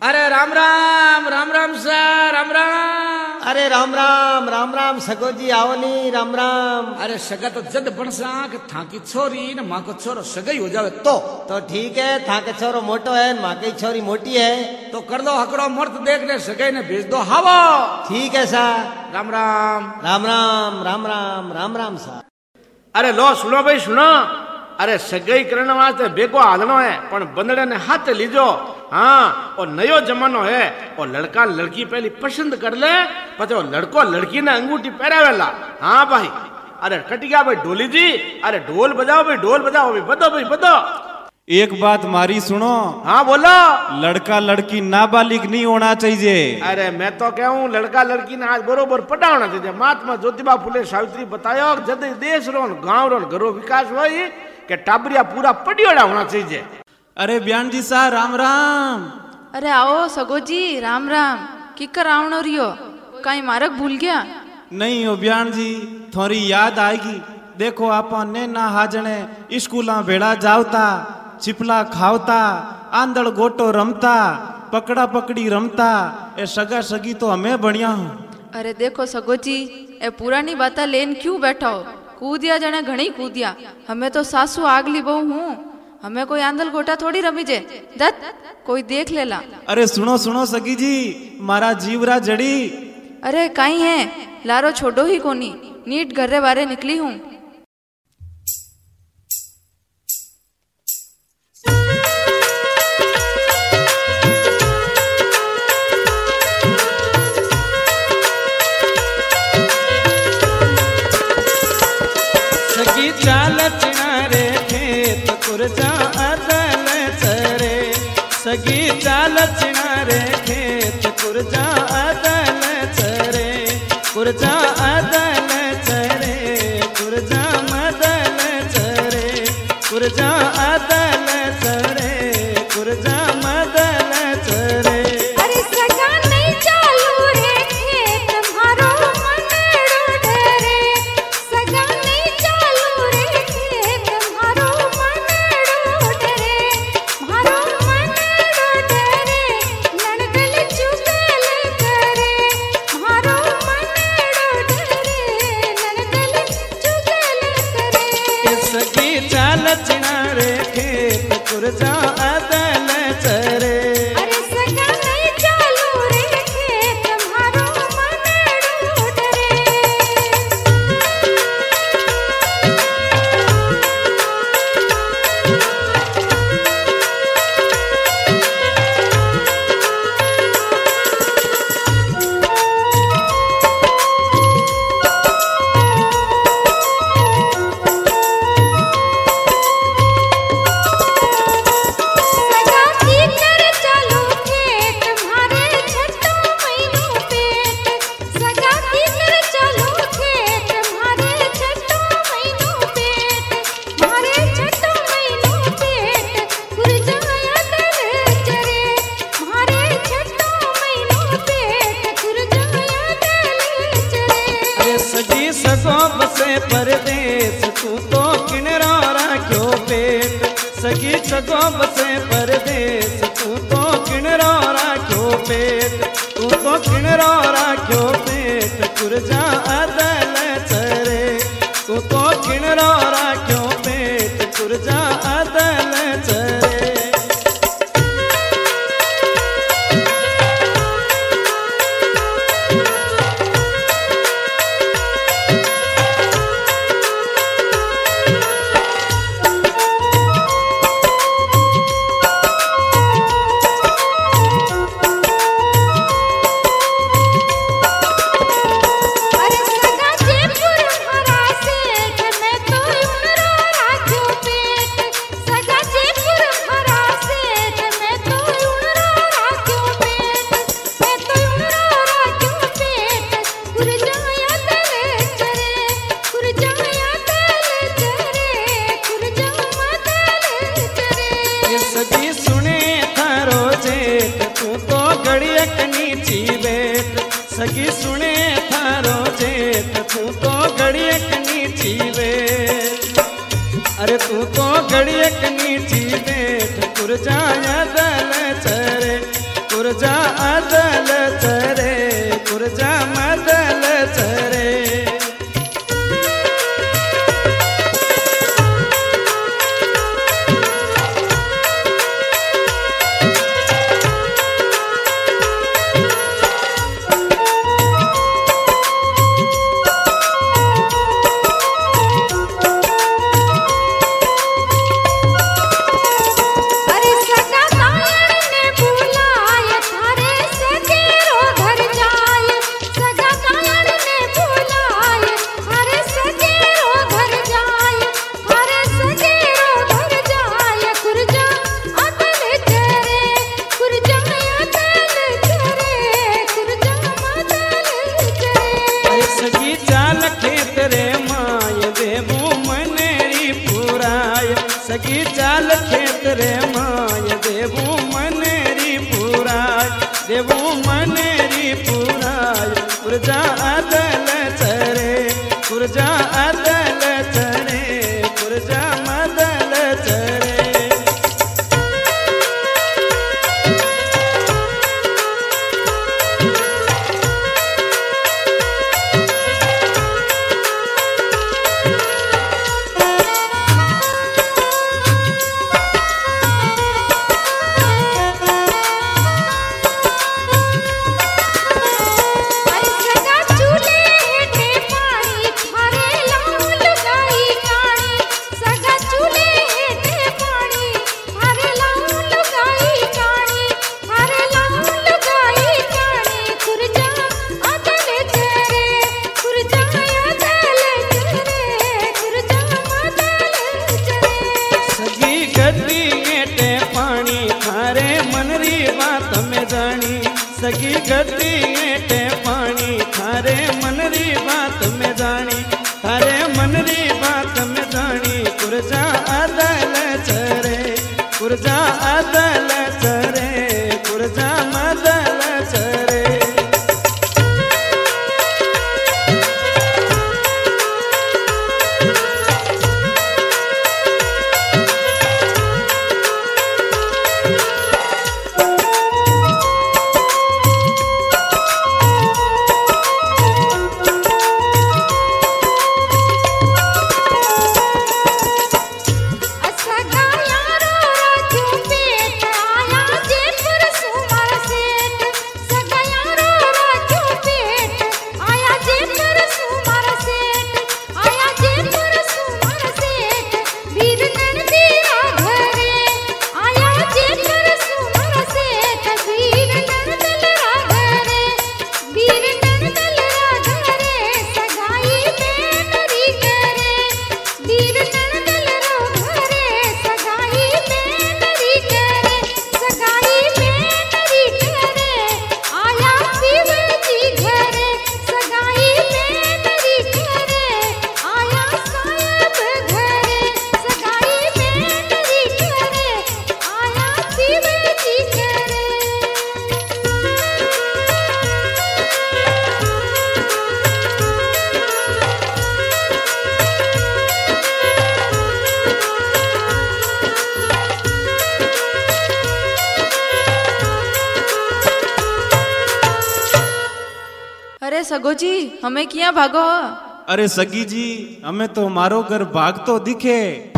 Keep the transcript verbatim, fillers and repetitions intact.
अरे राम राम राम राम सर राम राम। अरे राम राम राम राम सगो जी आओ नी राम राम। अरे सगा तो जद बनसा कि था की छोरी न माँ को छोरो सगाई हो जावे तो तो ठीक है, था के छोरो मोटो है माँ की छोरी मोटी है तो कर दो हकड़ो मर्द देख ले सगाई ने भेज दो हवा। ठीक है सा। राम राम राम राम राम राम राम राम सा। अरे लो सुनो भाई सुनो। अरे सगाई करने वास्ते बेगो हालनो है पण बंदड़े ने हाथ लीजो। हाँ और नयो जमानो है और लड़का लड़की पहली पसंद कर ले पछे लड़को लड़की ने अंगूठी पहरावेला। हाँ भाई अरे कट गया भाई ढोली जी। अरे ढोल बजाओ भाई ढोल बजाओ भाई बदो भाई बदो। एक बात मारी सुनो। हाँ बोलो। लड़का लड़की नाबालिग नहीं होना चाहिए। अरे मैं तो कहूँ लड़का लड़की ने आज बरोबर पढ़ाना चाहिए। महात्मा ज्योतिबा फुले सावित्री बतायो जद देश रो गांव रो घरो विकास होई के टाबरिया पूरा पढ़ियोड़ा होना चाहिए। अरे बयान जी सा राम राम। अरे आओ सगो जी राम राम। की कर आवनो रियो कहीं मारक भूल गया? नहीं हो बयान जी थोड़ी याद आएगी। देखो आपा ने ना हाजने स्कूला भेड़ा जावता चिपला खावता आंदड़ गोटो रमता पकड़ा पकड़ी रमता। ए सगा सगी तो हमें बढ़िया हूँ। अरे देखो सगो जी ए पुरानी बाता लेन क्यों बैठा हो? कूदिया जने घणी कूदिया। हमें तो सासू आगली बहू हूँ। हमें कोई आंदल गोटा थोड़ी रमी जे दत कोई देख लेला। अरे सुनो सुनो सगी जी मारा जीवरा जड़ी। अरे कहीं है लारो छोड़ो ही कोनी नीट घरे बारे निकली हूँ। सगी चाल चिनारे खेत कुरजा अदल चरे। सगी चाल चिनारे खेत कुरजा अदल चरे। कुरजा अदल चरे कुरजा मदल चरे। कुरजा अदल चरे कुरजा मदल चरे। अरे सगा नहीं चालू रे खेत मारो मनड़ो डरे। सगा नहीं चालू रे खेत मारो मनड़ो डरे। मारो मनड़ो डरे नणगल चुगल करे। मारो मनड़ो डरे नणगल चुगल करे। सगी चाल चिनारे खेत कुरजा अदल चरे। अरे सगा नहीं चालू रे खेत मारो मनड़ो डरे। सगा की कर चालू खेत मारे छठो महीनो पेट। सगा की कर चालू खेत मारे छठो महीनो पेट। मारे छठो महीनो पेट कुरजाया दल चरे। मारे छठो महीनो पेट कुरजाया दल चरे। अरे सगी सगो बसे परदेस तू तो किनरा राख्यो पेट। सगी सगो बसे परदेस तू तो किनरा राख्यो पेट। तू तो किनरा राख्यो पेट कुरजा अदल चरे। तू तो किनरा राख्यो पेट कुरजा अदल चरे। अरे सगा जयपुर हरा सेठ मैं तो उनरो कुरजा आदल चरे कुरजा मदल चरे अरे सगा कायड़ ने बुलाए थारे सगेरो घर जाए सगा कायड़ ने बुलाए थारे सगेरो घर जाए थारे सगेरो घर जाए कुरजा अदल चरे कुरजा अदल चरे कुरजा अदल चरे अरे सगी चाल खेतरे माय देवू मनेरी पुराय सगी चाल खेतरे माय देवू मनेरी पुराय देवू मनेरी पुराय कुरजा आदल चरे कुरजा आदल चरे कुरजा मदल चरे अरे सगा चूल्हे हेठे पानी थारे लाल गाई काणी सगा चूल्हे हेठे पानी थारे लाल गाई काणी थारे लाल गाई काणी कुरजा अदल चरे कुरजा अदल चरे कुरजा अदल चरे सगी गद्दी गेटे पानी थारे मनरी बात में जानी सगी गद्दी गेटे पानी थारे मनरी बात में जानी थारे मनरी बात में जानी कुरजा आदल चरे कुरजा आदल चरे कुरजा मदल चरे सगा यारो राजू पेट आया जेपुर सुमर सेठ सगा यारो राजू पेट आया जेपुर सुमर सेठ आया जेपुर सुमर सेठ वीर नंदीरा घरे आया जेपुर सुमर सेठ वीर नंदलरा घरे वीर नंदलरा घरे सगाई बेनरी करे वीर नंदलरा घरे सगाई बेनरी करे सगाई बेनरी करे आया शिवजी घरे सगाई बेनरी करे आया साहब घरे सगाई बेनरी करे आया शिवजी घरे अरे सगो जी हमें किया भागो अरे सगी जी हमें तो मारो घर भाग तो दिखे